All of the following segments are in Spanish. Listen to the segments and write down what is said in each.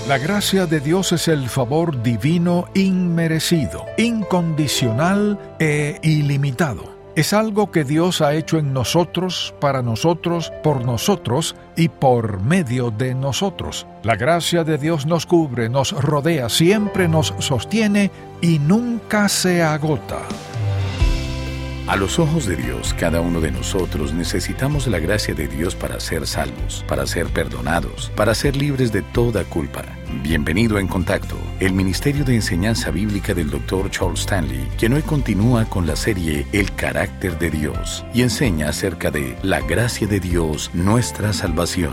La gracia de Dios es el favor divino inmerecido, incondicional e ilimitado. Es algo que Dios ha hecho en nosotros, para nosotros, por nosotros y por medio de nosotros. La gracia de Dios nos cubre, nos rodea, siempre nos sostiene y nunca se agota. A los ojos de Dios, cada uno de nosotros necesitamos la gracia de Dios para ser salvos, para ser perdonados, para ser libres de toda culpa. Bienvenido a En Contacto, el Ministerio de Enseñanza Bíblica del Dr. Charles Stanley, quien hoy continúa con la serie El Carácter de Dios y enseña acerca de la gracia de Dios, nuestra salvación.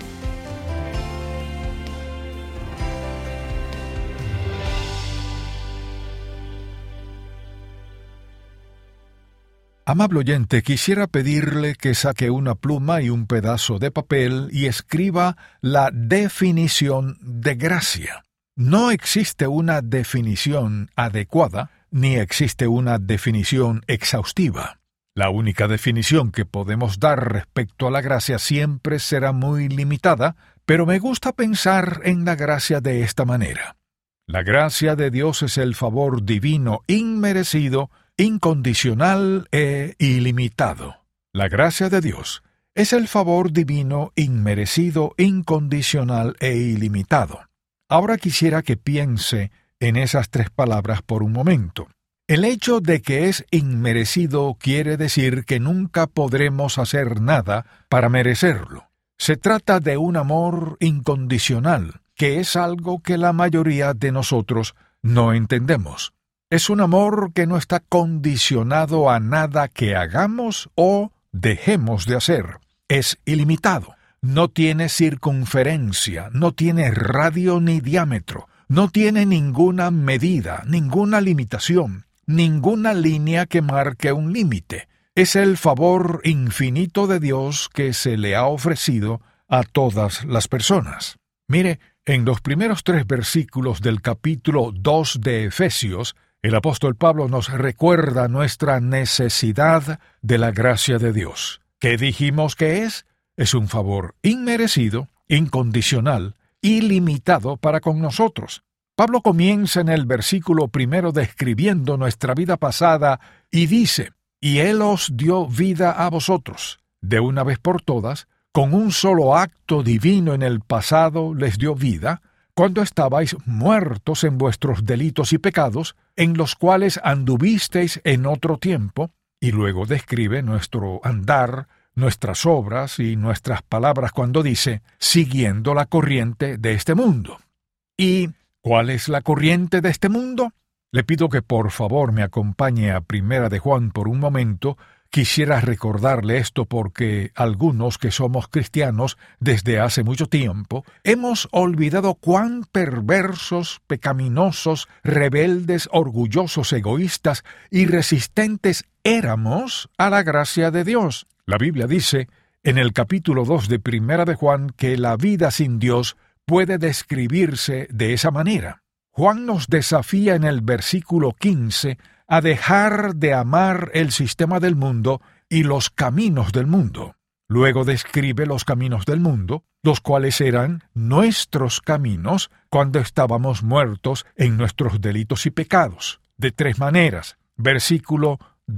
Amable oyente, quisiera pedirle que saque una pluma y un pedazo de papel y escriba la definición de gracia. No existe una definición adecuada, ni existe una definición exhaustiva. La única definición que podemos dar respecto a la gracia siempre será muy limitada, pero me gusta pensar en la gracia de esta manera. La gracia de Dios es el favor divino inmerecido, incondicional e ilimitado. La gracia de Dios es el favor divino inmerecido, incondicional e ilimitado. Ahora quisiera que piense en esas tres palabras por un momento. El hecho de que es inmerecido quiere decir que nunca podremos hacer nada para merecerlo. Se trata de un amor incondicional, que es algo que la mayoría de nosotros no entendemos. Es un amor que no está condicionado a nada que hagamos o dejemos de hacer. Es ilimitado. No tiene circunferencia, no tiene radio ni diámetro, no tiene ninguna medida, ninguna limitación, ninguna línea que marque un límite. Es el favor infinito de Dios que se le ha ofrecido a todas las personas. Mire, en los primeros 3 versículos del capítulo 2 de Efesios, el apóstol Pablo nos recuerda nuestra necesidad de la gracia de Dios. ¿Qué dijimos que es? Es un favor inmerecido, incondicional, ilimitado para con nosotros. Pablo comienza en el versículo 1 describiendo nuestra vida pasada y dice: «Y Él os dio vida a vosotros, de una vez por todas, con un solo acto divino en el pasado les dio vida, cuando estabais muertos en vuestros delitos y pecados, en los cuales anduvisteis en otro tiempo», y luego describe nuestro andar, nuestras obras y nuestras palabras cuando dice, siguiendo la corriente de este mundo. ¿Y cuál es la corriente de este mundo? Le pido que por favor me acompañe a Primera de Juan por un momento. Quisiera recordarle esto porque algunos que somos cristianos desde hace mucho tiempo hemos olvidado cuán perversos, pecaminosos, rebeldes, orgullosos, egoístas y resistentes éramos a la gracia de Dios. La Biblia dice en el capítulo 2 de Primera de Juan que la vida sin Dios puede describirse de esa manera. Juan nos desafía en el versículo 15 a dejar de amar el sistema del mundo y los caminos del mundo. Luego describe los caminos del mundo, los cuales eran nuestros caminos cuando estábamos muertos en nuestros delitos y pecados, de 3 maneras. Versículo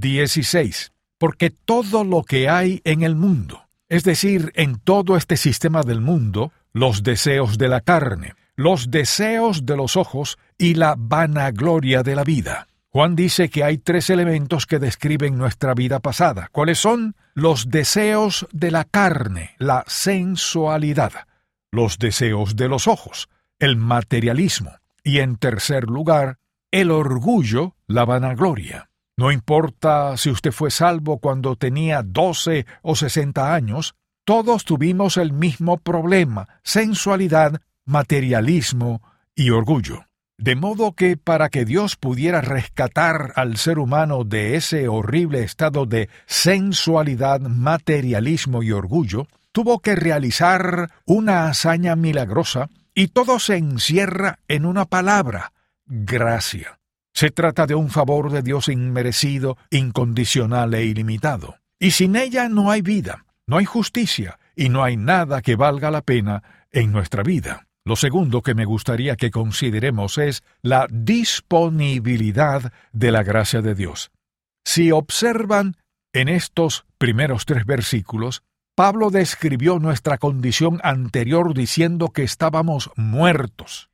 16. Porque todo lo que hay en el mundo, es decir, en todo este sistema del mundo, los deseos de la carne, los deseos de los ojos y la vanagloria de la vida. Juan dice que hay 3 elementos que describen nuestra vida pasada. ¿Cuáles son? Los deseos de la carne, la sensualidad. Los deseos de los ojos, el materialismo. Y en tercer lugar, el orgullo, la vanagloria. No importa si usted fue salvo cuando tenía 12 o 60 años, todos tuvimos el mismo problema: sensualidad, materialismo y orgullo. De modo que para que Dios pudiera rescatar al ser humano de ese horrible estado de sensualidad, materialismo y orgullo, tuvo que realizar una hazaña milagrosa, y todo se encierra en una palabra: gracia. Se trata de un favor de Dios inmerecido, incondicional e ilimitado. Y sin ella no hay vida, no hay justicia, y no hay nada que valga la pena en nuestra vida. Lo segundo que me gustaría que consideremos es la disponibilidad de la gracia de Dios. Si observan en estos primeros 3 versículos, Pablo describió nuestra condición anterior diciendo que estábamos muertos.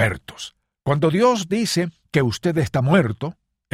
Cuando Dios dice que usted está muerto,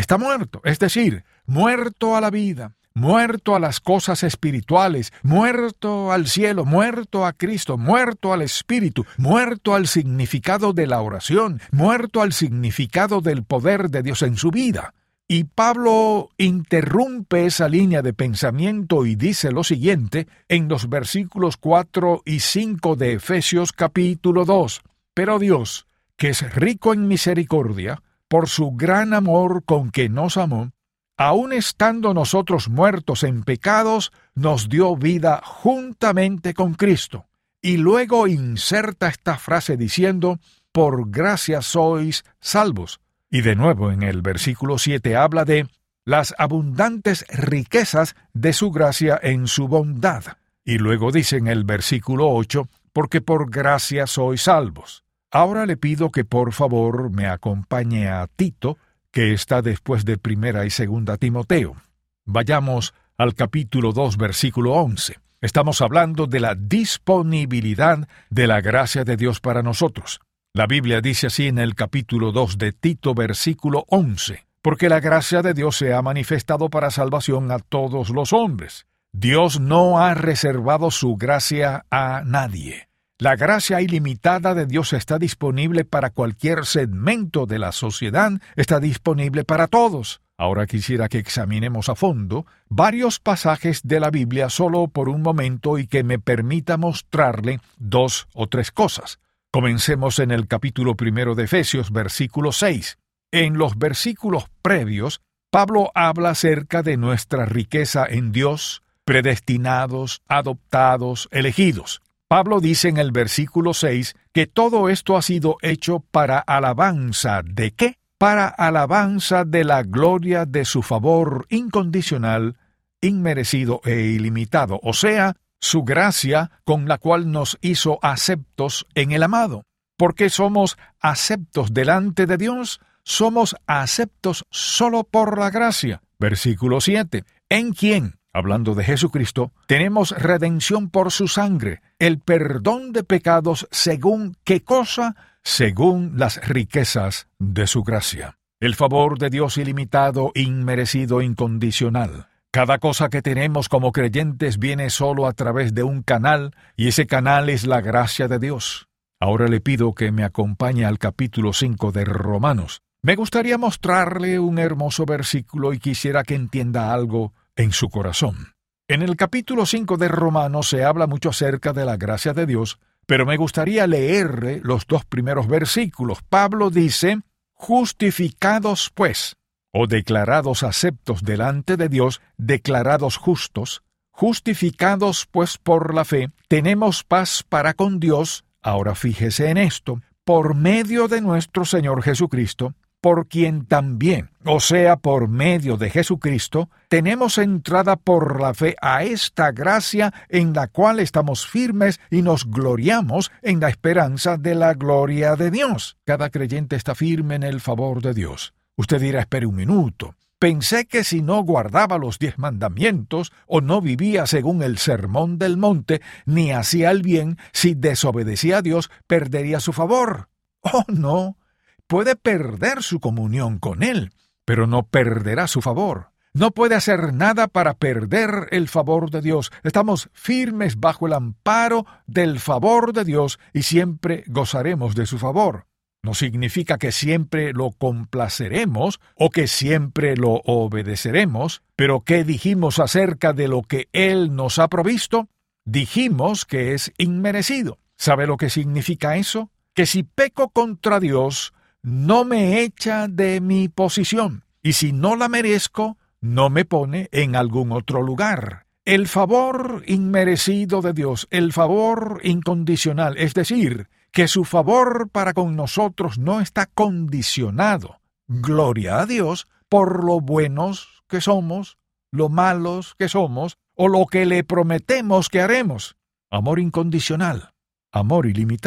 es decir, muerto a la vida, muerto a las cosas espirituales, muerto al cielo, muerto a Cristo, muerto al Espíritu, muerto al significado de la oración, muerto al significado del poder de Dios en su vida. Y Pablo interrumpe esa línea de pensamiento y dice lo siguiente en los versículos 4 y 5 de Efesios capítulo 2. Pero Dios, que es rico en misericordia, por su gran amor con que nos amó, aun estando nosotros muertos en pecados, nos dio vida juntamente con Cristo. Y luego inserta esta frase diciendo, por gracia sois salvos. Y de nuevo en el versículo 7 habla de las abundantes riquezas de su gracia en su bondad. Y luego dice en el versículo 8, porque por gracia sois salvos. Ahora le pido que por favor me acompañe a Tito, que está después de 1 y 2 Timoteo. Vayamos al capítulo 2, versículo 11. Estamos hablando de la disponibilidad de la gracia de Dios para nosotros. La Biblia dice así en el capítulo 2 de Tito, versículo 11, porque la gracia de Dios se ha manifestado para salvación a todos los hombres. Dios no ha reservado su gracia a nadie. La gracia ilimitada de Dios está disponible para cualquier segmento de la sociedad, está disponible para todos. Ahora quisiera que examinemos a fondo varios pasajes de la Biblia solo por un momento y que me permita mostrarle 2 o 3 cosas. Comencemos en el capítulo 1 de Efesios, versículo 6. En los versículos previos, Pablo habla acerca de nuestra riqueza en Dios, predestinados, adoptados, elegidos. Pablo dice en el versículo 6 que todo esto ha sido hecho para alabanza ¿de qué? Para alabanza de la gloria de su favor incondicional, inmerecido e ilimitado, o sea, su gracia con la cual nos hizo aceptos en el amado. ¿Por qué somos aceptos delante de Dios? Somos aceptos solo por la gracia. Versículo 7. ¿En quién? Hablando de Jesucristo, tenemos redención por su sangre, el perdón de pecados según ¿qué cosa? Según las riquezas de su gracia. El favor de Dios ilimitado, inmerecido, incondicional. Cada cosa que tenemos como creyentes viene solo a través de un canal, y ese canal es la gracia de Dios. Ahora le pido que me acompañe al capítulo 5 de Romanos. Me gustaría mostrarle un hermoso versículo y quisiera que entienda algo en su corazón. En el capítulo 5 de Romanos se habla mucho acerca de la gracia de Dios, pero me gustaría leerle los 2 primeros versículos. Pablo dice, justificados pues, o declarados aceptos delante de Dios, declarados justos, justificados pues por la fe, tenemos paz para con Dios, ahora fíjese en esto, por medio de nuestro Señor Jesucristo, por quien también, o sea, por medio de Jesucristo, tenemos entrada por la fe a esta gracia en la cual estamos firmes y nos gloriamos en la esperanza de la gloria de Dios. Cada creyente está firme en el favor de Dios. Usted dirá, espere un minuto. Pensé que si no guardaba los 10 mandamientos, o no vivía según el sermón del monte, ni hacía el bien, si desobedecía a Dios, perdería su favor. ¡Oh, no! Puede perder su comunión con Él, pero no perderá su favor. No puede hacer nada para perder el favor de Dios. Estamos firmes bajo el amparo del favor de Dios y siempre gozaremos de su favor. No significa que siempre lo complaceremos o que siempre lo obedeceremos, pero ¿qué dijimos acerca de lo que Él nos ha provisto? Dijimos que es inmerecido. ¿Sabe lo que significa eso? Que si peco contra Dios, no me echa de mi posición, y si no la merezco, no me pone en algún otro lugar. El favor inmerecido de Dios, el favor incondicional, es decir, que su favor para con nosotros no está condicionado, gloria a Dios, por lo buenos que somos, lo malos que somos, o lo que le prometemos que haremos. Amor incondicional, amor ilimitado.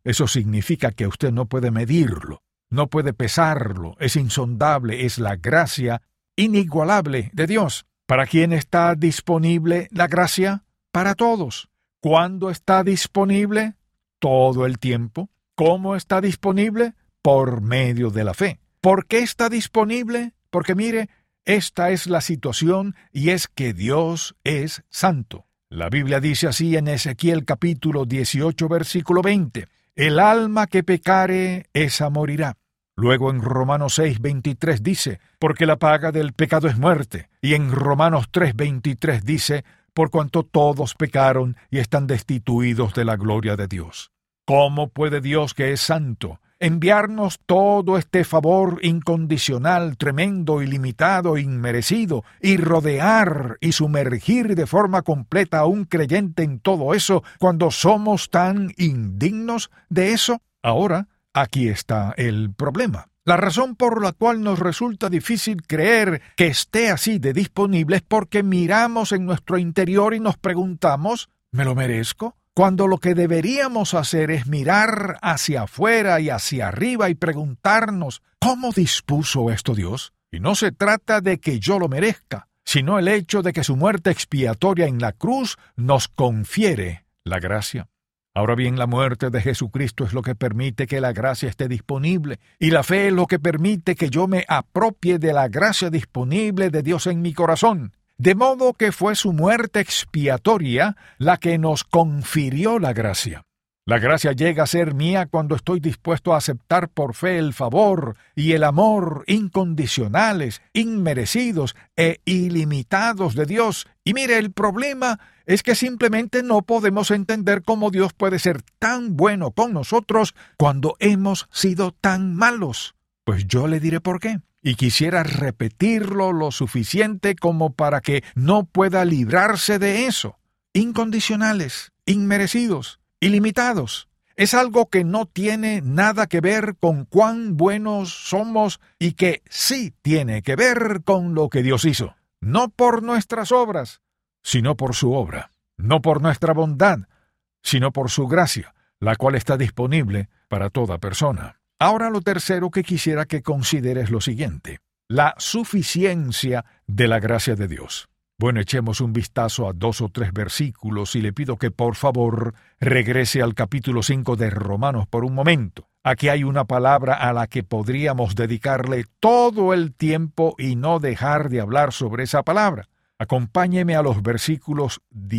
Eso significa que usted no puede medirlo, no puede pesarlo, es insondable, es la gracia inigualable de Dios. ¿Para quién está disponible la gracia? Para todos. ¿Cuándo está disponible? Todo el tiempo. ¿Cómo está disponible? Por medio de la fe. ¿Por qué está disponible? Porque mire, esta es la situación y es que Dios es santo. La Biblia dice así en Ezequiel capítulo 18, versículo 20. El alma que pecare, esa morirá. Luego en Romanos 6:23 dice, porque la paga del pecado es muerte. Y en Romanos 3:23 dice, por cuanto todos pecaron y están destituidos de la gloria de Dios. ¿Cómo puede Dios, que es santo, enviarnos todo este favor incondicional, tremendo, ilimitado, inmerecido, y rodear y sumergir de forma completa a un creyente en todo eso cuando somos tan indignos de eso? Ahora, aquí está el problema. La razón por la cual nos resulta difícil creer que esté así de disponible es porque miramos en nuestro interior y nos preguntamos, ¿me lo merezco? Cuando lo que deberíamos hacer es mirar hacia afuera y hacia arriba y preguntarnos, ¿cómo dispuso esto Dios? Y no se trata de que yo lo merezca, sino el hecho de que su muerte expiatoria en la cruz nos confiere la gracia. Ahora bien, la muerte de Jesucristo es lo que permite que la gracia esté disponible, y la fe es lo que permite que yo me apropie de la gracia disponible de Dios en mi corazón. De modo que fue su muerte expiatoria la que nos confirió la gracia. La gracia llega a ser mía cuando estoy dispuesto a aceptar por fe el favor y el amor incondicionales, inmerecidos e ilimitados de Dios. Y mire, el problema es que simplemente no podemos entender cómo Dios puede ser tan bueno con nosotros cuando hemos sido tan malos. Pues yo le diré por qué. Y quisiera repetirlo lo suficiente como para que no pueda librarse de eso. Incondicionales, inmerecidos, ilimitados. Es algo que no tiene nada que ver con cuán buenos somos y que sí tiene que ver con lo que Dios hizo. No por nuestras obras, sino por su obra. No por nuestra bondad, sino por su gracia, la cual está disponible para toda persona. Ahora lo tercero que quisiera que considere es lo siguiente: la suficiencia de la gracia de Dios. Bueno, echemos un vistazo a 2 o 3 versículos y le pido que por favor regrese al capítulo 5 de Romanos por un momento. Aquí hay una palabra a la que podríamos dedicarle todo el tiempo y no dejar de hablar sobre esa palabra. Acompáñeme a los versículos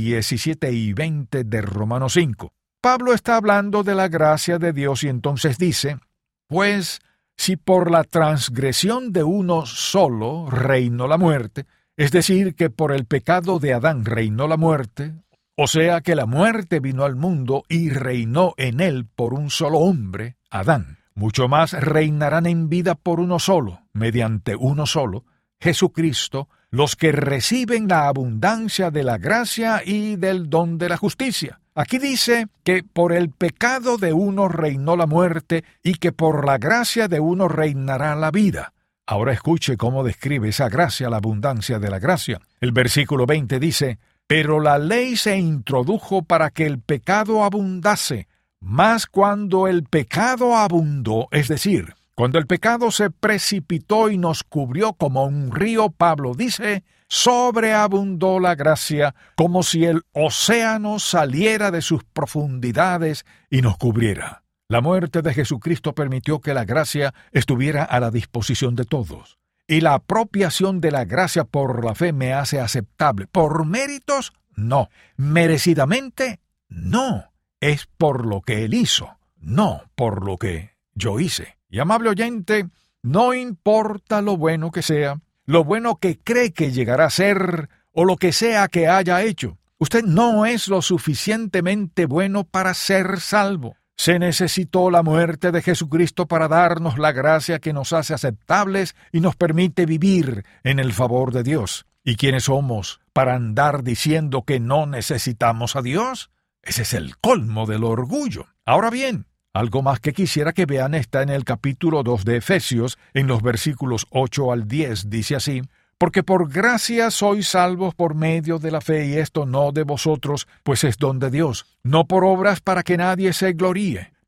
17 y 20 de Romanos 5. Pablo está hablando de la gracia de Dios y entonces dice, pues si por la transgresión de uno solo reinó la muerte, es decir, que por el pecado de Adán reinó la muerte, o sea que la muerte vino al mundo y reinó en él por un solo hombre, Adán, mucho más reinarán en vida por uno solo, mediante uno solo, Jesucristo, los que reciben la abundancia de la gracia y del don de la justicia. Aquí dice que por el pecado de uno reinó la muerte y que por la gracia de uno reinará la vida. Ahora escuche cómo describe esa gracia, la abundancia de la gracia. El versículo 20 dice, pero la ley se introdujo para que el pecado abundase, mas cuando el pecado abundó, es decir, cuando el pecado se precipitó y nos cubrió como un río, Pablo dice, sobreabundó la gracia, como si el océano saliera de sus profundidades y nos cubriera. La muerte de Jesucristo permitió que la gracia estuviera a la disposición de todos. Y la apropiación de la gracia por la fe me hace aceptable. ¿Por méritos? No. ¿Merecidamente? No. Es por lo que Él hizo, no por lo que yo hice. Y amable oyente, no importa lo bueno que sea, lo bueno que cree que llegará a ser, o lo que sea que haya hecho. Usted no es lo suficientemente bueno para ser salvo. Se necesitó la muerte de Jesucristo para darnos la gracia que nos hace aceptables y nos permite vivir en el favor de Dios. ¿Y quiénes somos para andar diciendo que no necesitamos a Dios? Ese es el colmo del orgullo. Ahora bien, algo más que quisiera que vean está en el capítulo 2 de Efesios, en los versículos 8 al 10, dice así, porque por gracia sois salvos por medio de la fe, y esto no de vosotros, pues es don de Dios, no por obras para que nadie se gloríe,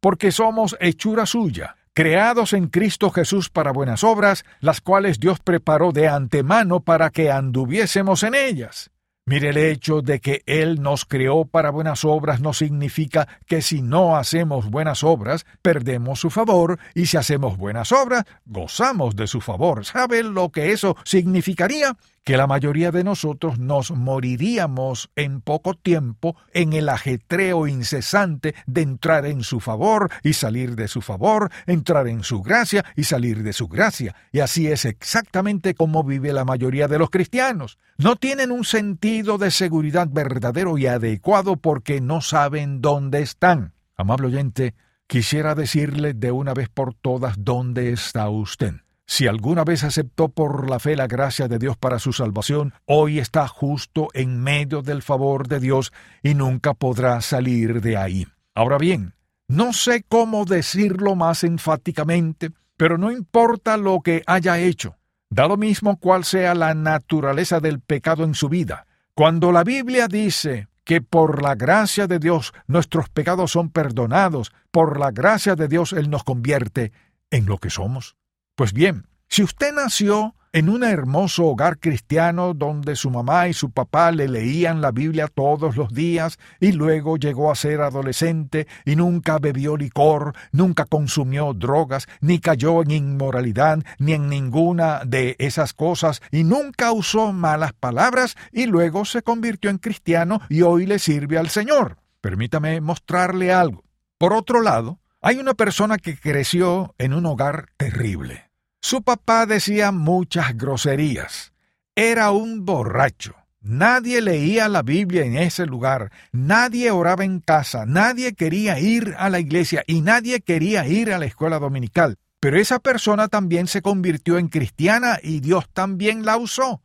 porque somos hechura suya, creados en Cristo Jesús para buenas obras, las cuales Dios preparó de antemano para que anduviésemos en ellas. Mire, el hecho de que Él nos creó para buenas obras no significa que si no hacemos buenas obras, perdemos su favor, y si hacemos buenas obras, gozamos de su favor. ¿Sabe lo que eso significaría? Que la mayoría de nosotros nos moriríamos en poco tiempo en el ajetreo incesante de entrar en su favor y salir de su favor, entrar en su gracia y salir de su gracia. Y así es exactamente como vive la mayoría de los cristianos. No tienen un sentido de seguridad verdadero y adecuado porque no saben dónde están. Amable oyente, quisiera decirle de una vez por todas dónde está usted. Si alguna vez aceptó por la fe la gracia de Dios para su salvación, hoy está justo en medio del favor de Dios y nunca podrá salir de ahí. Ahora bien, no sé cómo decirlo más enfáticamente, pero no importa lo que haya hecho, da lo mismo cuál sea la naturaleza del pecado en su vida. Cuando la Biblia dice que por la gracia de Dios nuestros pecados son perdonados, por la gracia de Dios Él nos convierte en lo que somos. Pues bien, si usted nació en un hermoso hogar cristiano donde su mamá y su papá le leían la Biblia todos los días y luego llegó a ser adolescente y nunca bebió licor, nunca consumió drogas, ni cayó en inmoralidad, ni en ninguna de esas cosas y nunca usó malas palabras y luego se convirtió en cristiano y hoy le sirve al Señor. Permítame mostrarle algo. Por otro lado, hay una persona que creció en un hogar terrible. Su papá decía muchas groserías. Era un borracho. Nadie leía la Biblia en ese lugar. Nadie oraba en casa. Nadie quería ir a la iglesia y nadie quería ir a la escuela dominical. Pero esa persona también se convirtió en cristiana y Dios también la usó.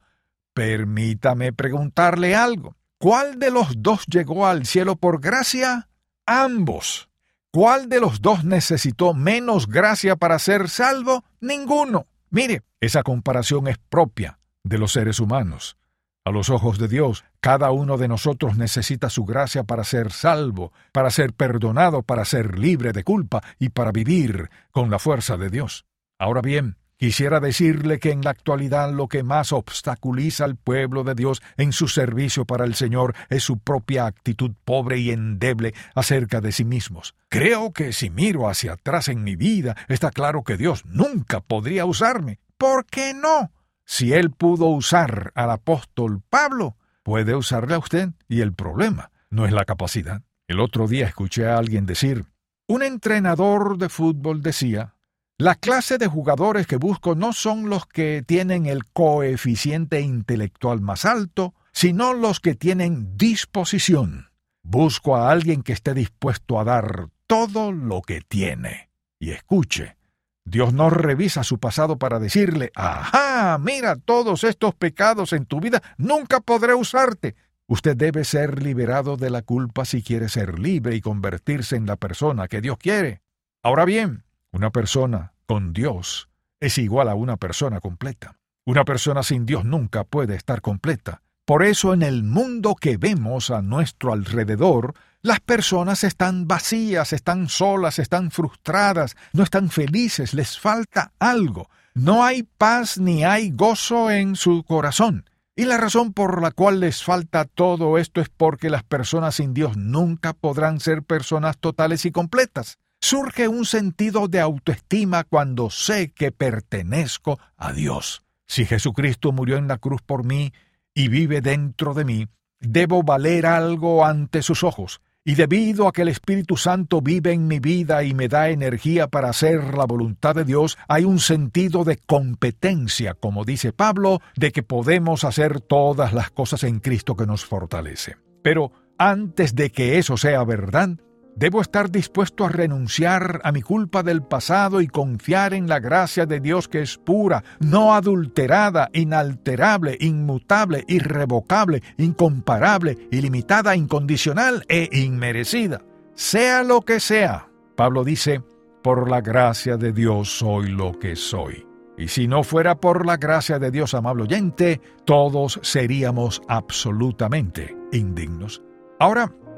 Permítame preguntarle algo. ¿Cuál de los dos llegó al cielo por gracia? Ambos. ¿Cuál de los dos necesitó menos gracia para ser salvo? Ninguno. Mire, esa comparación es propia de los seres humanos. A los ojos de Dios, cada uno de nosotros necesita su gracia para ser salvo, para ser perdonado, para ser libre de culpa y para vivir con la fuerza de Dios. Ahora bien, quisiera decirle que en la actualidad lo que más obstaculiza al pueblo de Dios en su servicio para el Señor es su propia actitud pobre y endeble acerca de sí mismos. Creo que si miro hacia atrás en mi vida, está claro que Dios nunca podría usarme. ¿Por qué no? Si Él pudo usar al apóstol Pablo, puede usarle a usted, y el problema no es la capacidad. El otro día escuché a alguien decir, un entrenador de fútbol decía, la clase de jugadores que busco no son los que tienen el coeficiente intelectual más alto, sino los que tienen disposición. Busco a alguien que esté dispuesto a dar todo lo que tiene. Y escuche, Dios no revisa su pasado para decirle, ¡ajá! Mira todos estos pecados en tu vida, nunca podré usarte. Usted debe ser liberado de la culpa si quiere ser libre y convertirse en la persona que Dios quiere. Ahora bien, una persona con Dios es igual a una persona completa. Una persona sin Dios nunca puede estar completa. Por eso en el mundo que vemos a nuestro alrededor, las personas están vacías, están solas, están frustradas, no están felices, les falta algo. No hay paz ni hay gozo en su corazón. Y la razón por la cual les falta todo esto es porque las personas sin Dios nunca podrán ser personas totales y completas. Surge un sentido de autoestima cuando sé que pertenezco a Dios. Si Jesucristo murió en la cruz por mí y vive dentro de mí, debo valer algo ante sus ojos. Y debido a que el Espíritu Santo vive en mi vida y me da energía para hacer la voluntad de Dios, hay un sentido de competencia, como dice Pablo, de que podemos hacer todas las cosas en Cristo que nos fortalece. Pero antes de que eso sea verdad, debo estar dispuesto a renunciar a mi culpa del pasado y confiar en la gracia de Dios que es pura, no adulterada, inalterable, inmutable, irrevocable, incomparable, ilimitada, incondicional e inmerecida. Sea lo que sea, Pablo dice, por la gracia de Dios soy lo que soy. Y si no fuera por la gracia de Dios, amable oyente, todos seríamos absolutamente indignos. Ahora,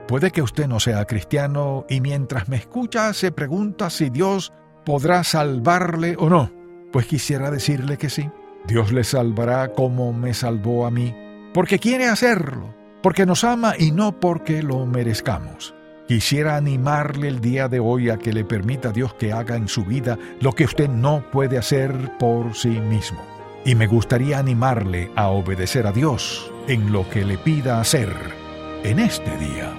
Puede que usted no sea cristiano y mientras me escucha se pregunta si Dios podrá salvarle o no. Pues quisiera decirle que sí. Dios le salvará como me salvó a mí, porque quiere hacerlo, porque nos ama y no porque lo merezcamos. Quisiera animarle el día de hoy a que le permita a Dios que haga en su vida lo que usted no puede hacer por sí mismo. Y me gustaría animarle a obedecer a Dios en lo que le pida hacer en este día.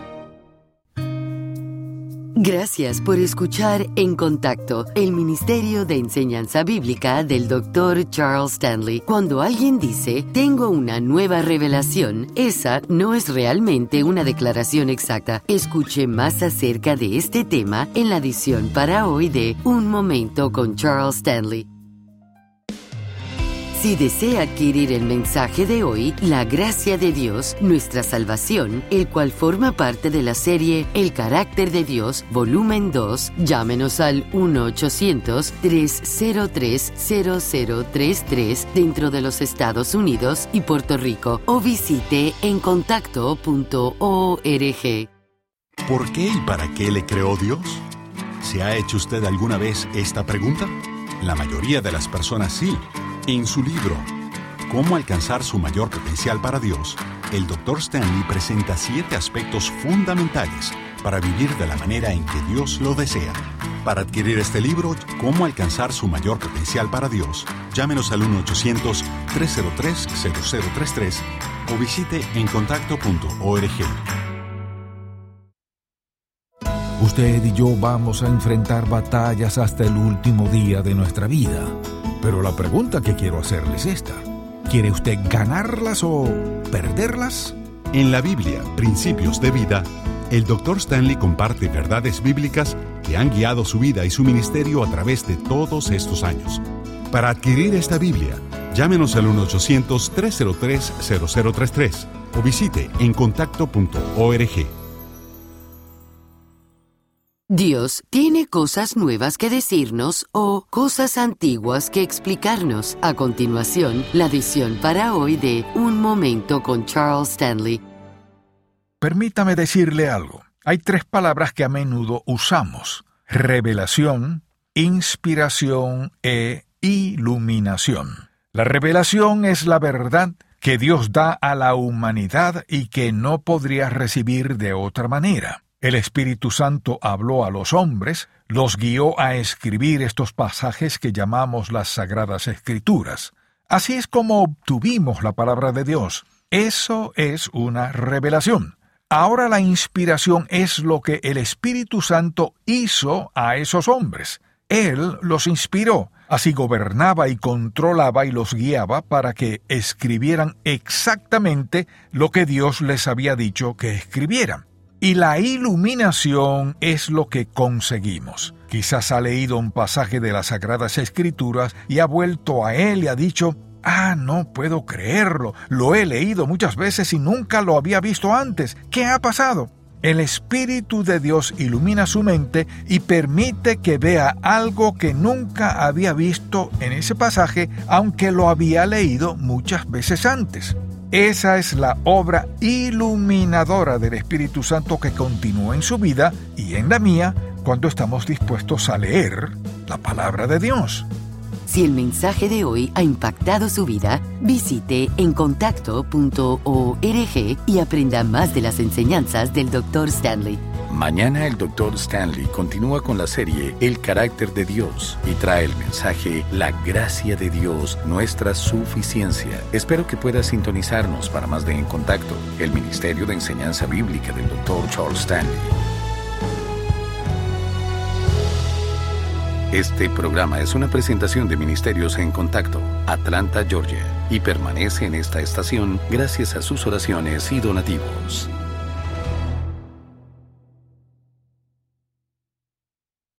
Gracias por escuchar En Contacto, el Ministerio de Enseñanza Bíblica del Dr. Charles Stanley. Cuando alguien dice, tengo una nueva revelación, esa no es realmente una declaración exacta. Escuche más acerca de este tema en la edición para hoy de Un Momento con Charles Stanley. Si desea adquirir el mensaje de hoy, La Gracia de Dios, Nuestra Salvación, el cual forma parte de la serie El Carácter de Dios, volumen 2, llámenos al 1-800-303-0033 dentro de los Estados Unidos y Puerto Rico o visite encontacto.org. ¿Por qué y para qué le creó Dios? ¿Se ha hecho usted alguna vez esta pregunta? La mayoría de las personas sí. En su libro, ¿Cómo alcanzar su mayor potencial para Dios?, el Dr. Stanley presenta 7 aspectos fundamentales para vivir de la manera en que Dios lo desea. Para adquirir este libro, ¿Cómo alcanzar su mayor potencial para Dios?, llámenos al 1-800-303-0033 o visite encontacto.org. Usted y yo vamos a enfrentar batallas hasta el último día de nuestra vida. Pero la pregunta que quiero hacerle es esta: ¿quiere usted ganarlas o perderlas? En la Biblia, Principios de Vida, el Dr. Stanley comparte verdades bíblicas que han guiado su vida y su ministerio a través de todos estos años. Para adquirir esta Biblia, llámenos al 1-800-303-0033 o visite encontacto.org. Dios tiene cosas nuevas que decirnos o cosas antiguas que explicarnos. A continuación, la edición para hoy de Un Momento con Charles Stanley. Permítame decirle algo. Hay 3 palabras que a menudo usamos: revelación, inspiración e iluminación. La revelación es la verdad que Dios da a la humanidad y que no podría recibir de otra manera. El Espíritu Santo habló a los hombres, los guió a escribir estos pasajes que llamamos las Sagradas Escrituras. Así es como obtuvimos la palabra de Dios. Eso es una revelación. Ahora la inspiración es lo que el Espíritu Santo hizo a esos hombres. Él los inspiró, así gobernaba y controlaba y los guiaba para que escribieran exactamente lo que Dios les había dicho que escribieran. Y la iluminación es lo que conseguimos. Quizás ha leído un pasaje de las Sagradas Escrituras y ha vuelto a él y ha dicho: no puedo creerlo, lo he leído muchas veces y nunca lo había visto antes. ¿Qué ha pasado? El Espíritu de Dios ilumina su mente y permite que vea algo que nunca había visto en ese pasaje, aunque lo había leído muchas veces antes. Esa es la obra iluminadora del Espíritu Santo que continúa en su vida y en la mía cuando estamos dispuestos a leer la palabra de Dios. Si el mensaje de hoy ha impactado su vida, visite encontacto.org y aprenda más de las enseñanzas del Dr. Stanley. Mañana el Dr. Stanley continúa con la serie El Carácter de Dios y trae el mensaje La Gracia de Dios, Nuestra Suficiencia. Espero que pueda sintonizarnos para más de En Contacto, el Ministerio de Enseñanza Bíblica del Dr. Charles Stanley. Este programa es una presentación de Ministerios En Contacto, Atlanta, Georgia, y permanece en esta estación gracias a sus oraciones y donativos.